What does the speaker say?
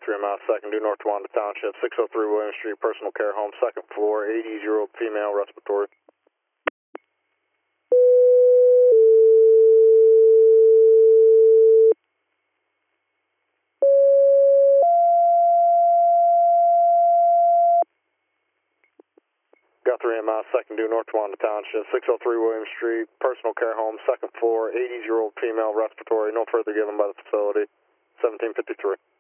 Guthrie, Mass. 2nd, due north to Wanda Township, 603 William Street, personal care home, 2nd floor, 80-year-old female, respiratory. Guthrie, Mass. 2nd, due north to Wanda Township, 603 William Street, personal care home, 2nd floor, 80-year-old female, respiratory. No further given by the facility. 1753.